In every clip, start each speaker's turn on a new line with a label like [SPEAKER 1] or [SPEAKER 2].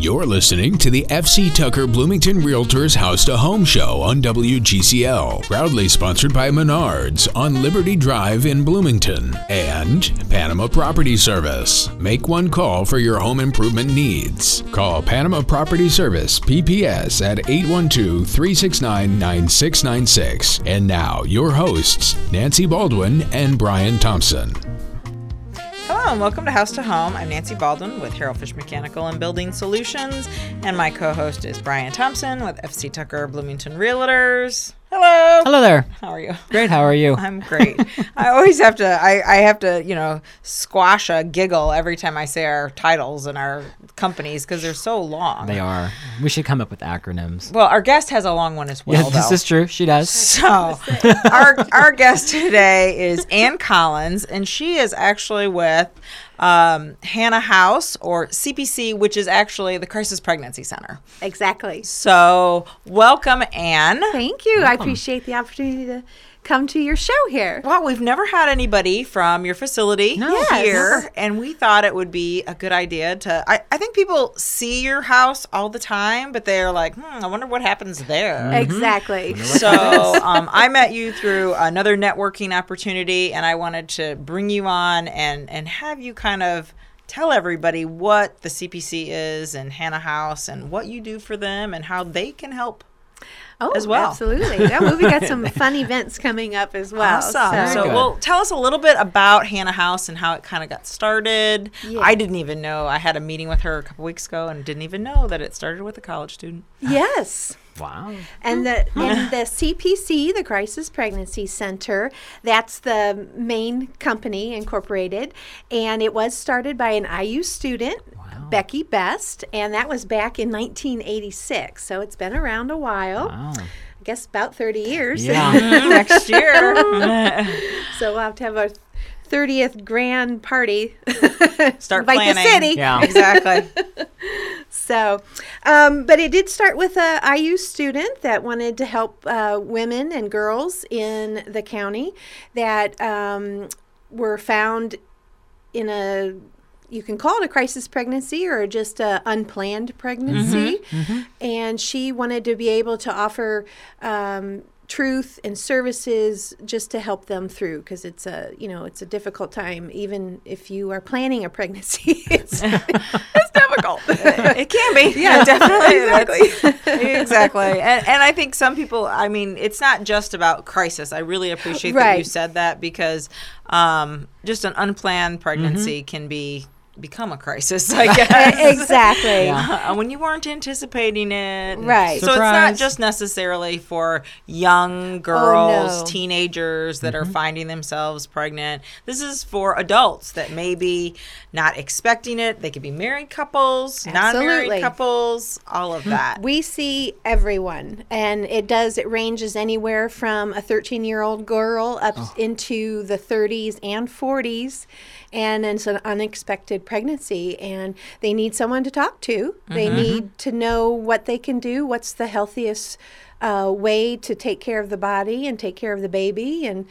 [SPEAKER 1] You're listening to the F.C. Tucker Bloomington Realtors House to Home Show on WGCL, proudly sponsored by Menards on Liberty Drive in Bloomington and Panama Property Service. Make one call for your home improvement needs. Call Panama Property Service, PPS, at 812-369-9696. And now, your hosts, Nancy Baldwin and Brian Thompson.
[SPEAKER 2] Hello and welcome to House to Home. I'm Nancy Baldwin with Harold Fish Mechanical and Building Solutions, and my co-host is Brian Thompson with F.C. Tucker Bloomington Realtors. Hello.
[SPEAKER 3] Hello there.
[SPEAKER 2] How are you?
[SPEAKER 3] Great. How are you?
[SPEAKER 2] I'm great. I always have to, I have to, squash a giggle every time I say our titles and our companies because they're so long.
[SPEAKER 3] They are. We should come up with acronyms.
[SPEAKER 2] Well, our guest has a long one as well,
[SPEAKER 3] This is true. She does.
[SPEAKER 2] So our guest today is Ann Collins, and she is actually with Hannah House, or CPC, which is actually the Crisis Pregnancy Center.
[SPEAKER 4] Exactly.
[SPEAKER 2] So welcome, Ann.
[SPEAKER 4] Thank you. I appreciate the opportunity to come to your show here.
[SPEAKER 2] Well, we've never had anybody from your facility here, and we thought it would be a good idea to, I think people see your house all the time, but they're like, I wonder what happens there.
[SPEAKER 4] Mm-hmm. Exactly.
[SPEAKER 2] So I met you through another networking opportunity, and I wanted to bring you on and have you kind of tell everybody what the CPC is and Hannah House and what you do for them and how they can help as well.
[SPEAKER 4] Absolutely. Yeah, we got some fun events coming up as well.
[SPEAKER 2] Awesome. So well, tell us a little bit about Hannah House and how it kind of got started. Yeah. I didn't even know. I had a meeting with her a couple weeks ago and didn't even know that it started with a college student.
[SPEAKER 4] Yes.
[SPEAKER 3] Wow.
[SPEAKER 4] And the CPC, the Crisis Pregnancy Center, that's the main company incorporated, and it was started by an IU student, Becky Best, and that was back in 1986. So it's been around a while. Wow. I guess about 30 years.
[SPEAKER 3] Yeah.
[SPEAKER 2] Next year.
[SPEAKER 4] So we'll have to have our 30th grand party.
[SPEAKER 2] Start
[SPEAKER 4] Invite
[SPEAKER 2] planning.
[SPEAKER 4] the city.
[SPEAKER 3] Yeah.
[SPEAKER 2] Exactly.
[SPEAKER 4] So, but it did start with a IU student that wanted to help women and girls in the county that were found in a, you can call it a crisis pregnancy or just an unplanned pregnancy. Mm-hmm. Mm-hmm. And she wanted to be able to offer truth and services just to help them through, because it's a difficult time. Even if you are planning a pregnancy, it's difficult.
[SPEAKER 2] It can be.
[SPEAKER 4] Yeah,
[SPEAKER 2] definitely. Exactly. And I think some people, it's not just about crisis. I really appreciate that you said that, because just an unplanned pregnancy can become a crisis, I guess.
[SPEAKER 4] Exactly.
[SPEAKER 2] When you weren't anticipating it.
[SPEAKER 4] Right.
[SPEAKER 2] So
[SPEAKER 3] Surprise.
[SPEAKER 2] It's not just necessarily for young girls, teenagers that are finding themselves pregnant. This is for adults that may be not expecting it. They could be married couples, non-married couples, all of that.
[SPEAKER 4] We see everyone, and it ranges anywhere from a 13-year-old girl up into the 30s and 40s. And it's an unexpected pregnancy, and they need someone to talk to. Mm-hmm. They need to know what they can do, what's the healthiest way to take care of the body and take care of the baby. And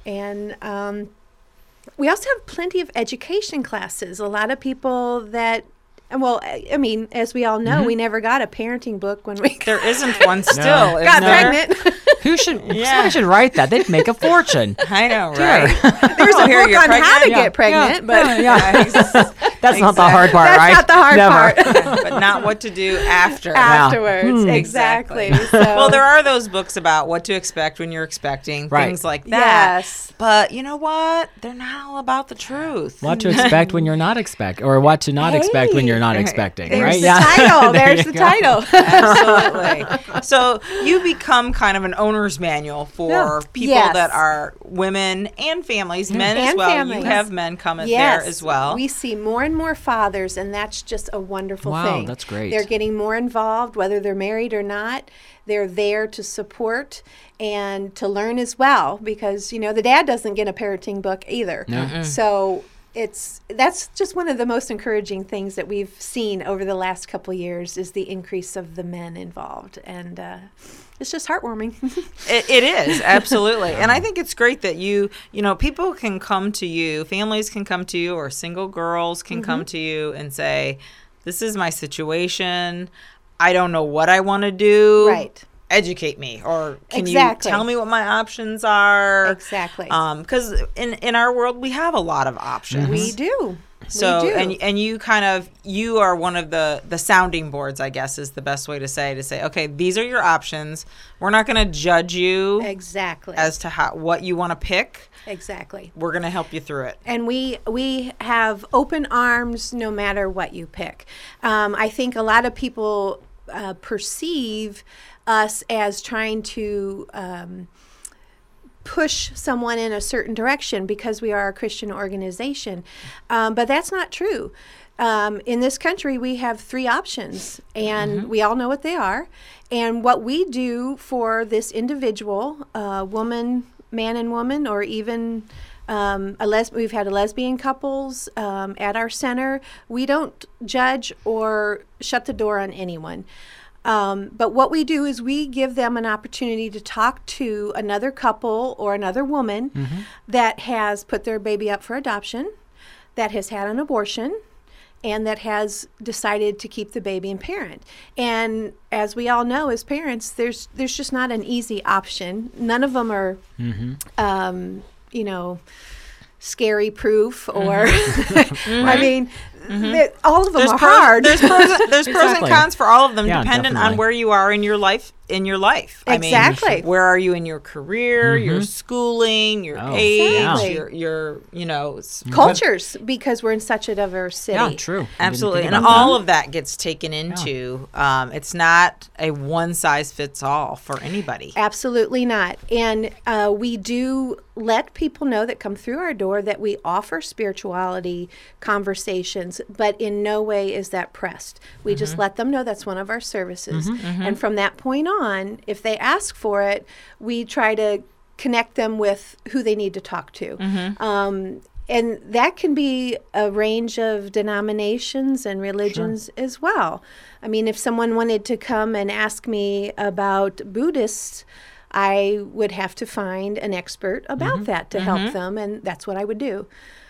[SPEAKER 4] we also have plenty of education classes. A lot of people that, as we all know, we never got a parenting book when we
[SPEAKER 2] There isn't one still.
[SPEAKER 4] got pregnant.
[SPEAKER 3] Somebody should write that. They'd make a fortune.
[SPEAKER 2] I know, right?
[SPEAKER 4] There's a book on how to get pregnant, but
[SPEAKER 3] that's not the hard part, right?
[SPEAKER 4] That's not the hard part.
[SPEAKER 2] But not what to do
[SPEAKER 4] afterwards. Exactly. So.
[SPEAKER 2] Well, there are those books about what to expect when you're expecting, things like that.
[SPEAKER 4] Yes.
[SPEAKER 2] But you know what? They're not all about the truth.
[SPEAKER 3] What to expect when you're not expecting, or what to not expect when you're not expecting, right?
[SPEAKER 4] The title. There's the title.
[SPEAKER 2] Absolutely. So you become kind of an owner's manual for people that are women and families, men as well.
[SPEAKER 4] Families.
[SPEAKER 2] You have men come in there as well.
[SPEAKER 4] We see more and more fathers, and that's just a wonderful thing.
[SPEAKER 3] Wow, that's great.
[SPEAKER 4] They're getting more involved, whether they're married or not. They're there to support and to learn as well, because, the dad doesn't get a parenting book either.
[SPEAKER 3] No.
[SPEAKER 4] So that's just one of the most encouraging things that we've seen over the last couple of years is the increase of the men involved, and it's just heartwarming.
[SPEAKER 2] It is, absolutely. And I think it's great that people can come to you, families can come to you, or single girls can come to you and say, This is my situation. I don't know what I want to do.
[SPEAKER 4] Right.
[SPEAKER 2] Educate me, or can
[SPEAKER 4] Exactly.
[SPEAKER 2] you tell me what my options are?
[SPEAKER 4] Exactly.
[SPEAKER 2] Because in our world, we have a lot of options.
[SPEAKER 4] We do.
[SPEAKER 2] So
[SPEAKER 4] we do.
[SPEAKER 2] and you are one of the sounding boards, I guess is the best way to say, okay, these are your options. We're not going to judge you
[SPEAKER 4] Exactly.
[SPEAKER 2] as to what you want to pick.
[SPEAKER 4] Exactly.
[SPEAKER 2] We're going to help you through it.
[SPEAKER 4] And we have open arms no matter what you pick. I think a lot of people perceive us as trying to push someone in a certain direction because we are a Christian organization. But that's not true. In this country, we have 3 options, and we all know what they are. And what we do for this individual, woman, man and woman, or even we've had lesbian couples at our center. We don't judge or shut the door on anyone. But what we do is we give them an opportunity to talk to another couple or another woman that has put their baby up for adoption, that has had an abortion, and that has decided to keep the baby and parent. And as we all know as parents, there's just not an easy option. None of them are, scary proof or, I mean, all of them are hard.
[SPEAKER 2] There's pros and
[SPEAKER 3] Exactly.
[SPEAKER 2] cons for all of them,
[SPEAKER 3] Yeah,
[SPEAKER 2] dependent
[SPEAKER 3] definitely.
[SPEAKER 2] on where you are in your life.
[SPEAKER 4] Exactly.
[SPEAKER 2] I mean, where are you in your career, your schooling, your
[SPEAKER 3] Oh,
[SPEAKER 2] age,
[SPEAKER 4] Exactly.
[SPEAKER 2] your
[SPEAKER 4] Cultures, because we're in such a diverse city.
[SPEAKER 3] Yeah, true. I didn't
[SPEAKER 2] absolutely,
[SPEAKER 3] think
[SPEAKER 2] and
[SPEAKER 3] about
[SPEAKER 2] all
[SPEAKER 3] that.
[SPEAKER 2] of that gets taken into. It's not a one size fits all for anybody.
[SPEAKER 4] Absolutely not. And we do let people know that come through our door that we offer spirituality conversations, but in no way is that pressed. We just let them know that's one of our services. And from that point on, if they ask for it, we try to connect them with who they need to talk to. And that can be a range of denominations and religions as well. I mean, if someone wanted to come and ask me about Buddhists, I would have to find an expert about that to help them, and that's what I would do.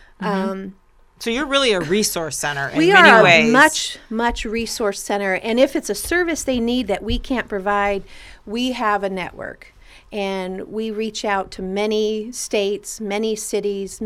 [SPEAKER 2] So you're really a resource center in
[SPEAKER 4] We
[SPEAKER 2] many
[SPEAKER 4] are
[SPEAKER 2] ways.
[SPEAKER 4] a much resource center, and if it's a service they need that we can't provide, we have a network, and we reach out to many states, many cities,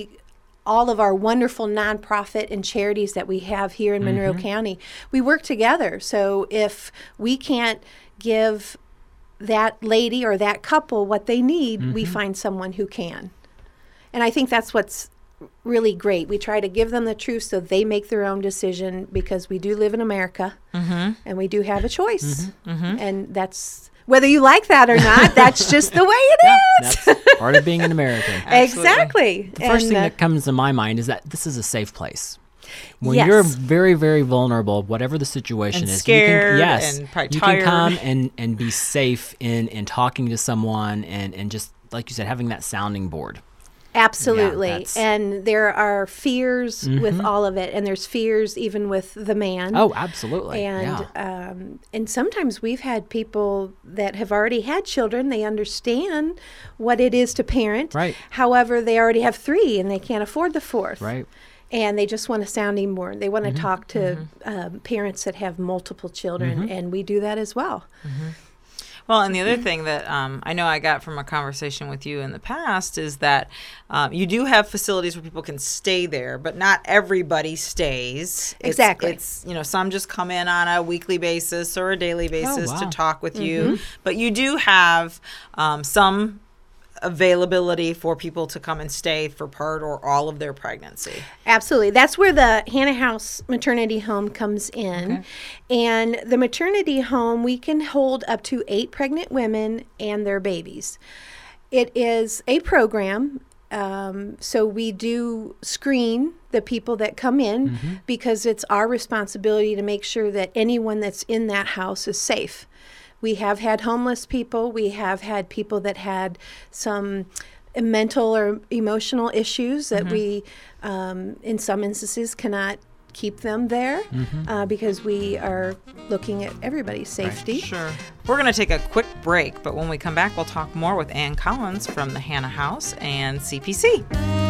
[SPEAKER 4] all of our wonderful nonprofit and charities that we have here in Monroe County. We work together, so if we can't give that lady or that couple what they need, we find someone who can. And I think that's what's really great. We try to give them the truth so they make their own decision, because we do live in America and we do have a choice. And that's, whether you like that or not, that's just the way it is.
[SPEAKER 3] That's part of being an American.
[SPEAKER 4] Exactly.
[SPEAKER 3] The first
[SPEAKER 4] And,
[SPEAKER 3] thing that comes to my mind is that this is a safe place. When
[SPEAKER 4] Yes.
[SPEAKER 3] you're very, very vulnerable, whatever the situation
[SPEAKER 2] And
[SPEAKER 3] is,
[SPEAKER 2] scared
[SPEAKER 3] you can, yes,
[SPEAKER 2] and probably
[SPEAKER 3] you
[SPEAKER 2] tired.
[SPEAKER 3] can come and be safe in talking to someone and just, like you said, having that sounding board.
[SPEAKER 4] Absolutely.
[SPEAKER 3] that's-
[SPEAKER 4] And there are fears with all of it, and there's fears even with the man.
[SPEAKER 3] Oh, absolutely.
[SPEAKER 4] And
[SPEAKER 3] yeah.
[SPEAKER 4] and sometimes we've had people that have already had children. They understand what it is to parent.
[SPEAKER 3] Right.
[SPEAKER 4] However, they already have 3 and they can't afford the 4th.
[SPEAKER 3] Right.
[SPEAKER 4] And they just want a sounding board. They want to talk to parents that have multiple children, and we do that as well.
[SPEAKER 2] Well, and the other thing that I know I got from a conversation with you in the past is that you do have facilities where people can stay there, but not everybody stays.
[SPEAKER 4] Exactly.
[SPEAKER 2] It's some just come in on a weekly basis or a daily basis to
[SPEAKER 3] wow.
[SPEAKER 2] talk with you, but you do have some availability for people to come and stay for part or all of their pregnancy.
[SPEAKER 4] Absolutely. That's where the Hannah House Maternity Home comes in. And the maternity home, we can hold up to 8 pregnant women and their babies. It is a program. So we do screen the people that come in because it's our responsibility to make sure that anyone that's in that house is safe. We have had homeless people. We have had people that had some mental or emotional issues that we, in some instances, cannot keep them there because we are looking at everybody's safety.
[SPEAKER 2] Sure. We're going to take a quick break, but when we come back, we'll talk more with Ann Collins from the Hannah House and CPC.